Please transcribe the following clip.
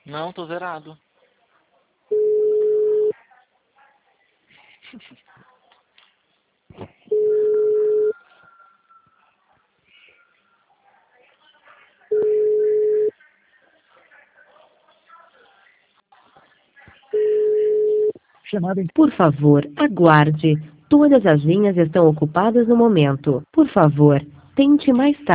Não, tô zerado. Por favor, aguarde. Todas as linhas estão ocupadas no momento. Por favor, tente mais tarde.